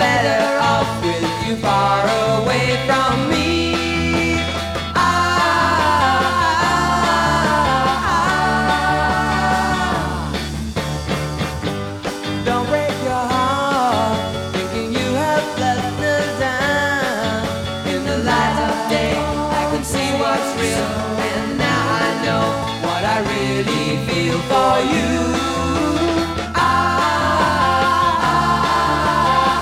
better off with you far away from me. Don't break your heart thinking you have let me down. In the light of day I can see what's real, and now I know what I really feel for you.